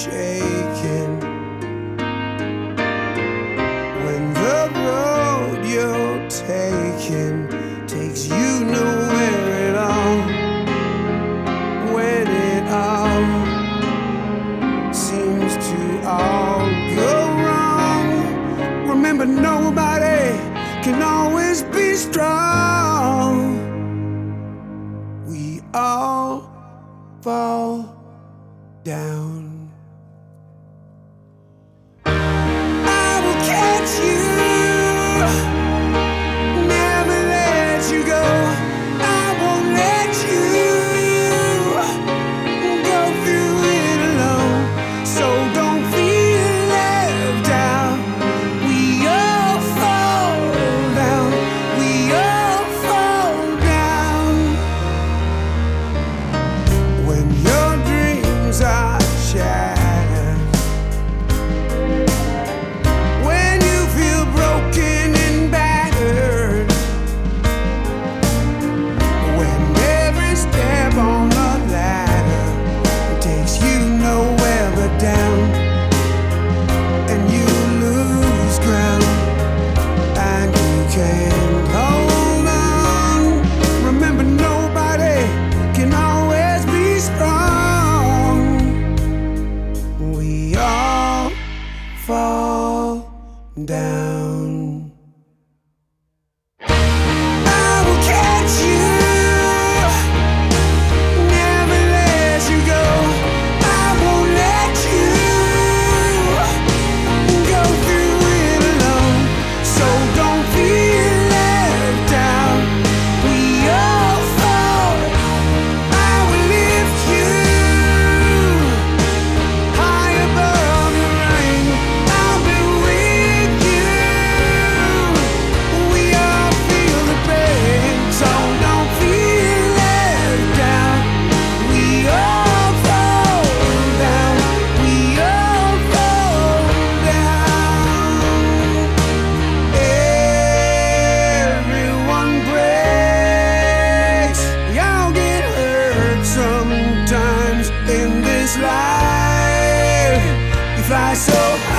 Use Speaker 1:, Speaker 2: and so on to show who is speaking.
Speaker 1: shaking when the road you're taking takes you nowhere at all. When it all seems to all go wrong, remember nobody can always be strong. We all fall down. I will catch you, never let you go. I won't let you go through it alone. So don't feel left out. We all fall down. We all fall down. When your dreams are shattered, when you feel broken and battered, when every step on the ladder takes you nowhere but down, and you lose ground and you can't hold on, remember nobody can always be strong. We all fall down. I will catch you, never let you go. I won't let you go through it alone. So don't feel left out. We all fall. I will lift you high above the rain. I'll be with you. We all feel the pain. So don't feel left out. We all fall down. We all fall down. Everyone breaks. We all get hurt sometimes in this life. You fly so high.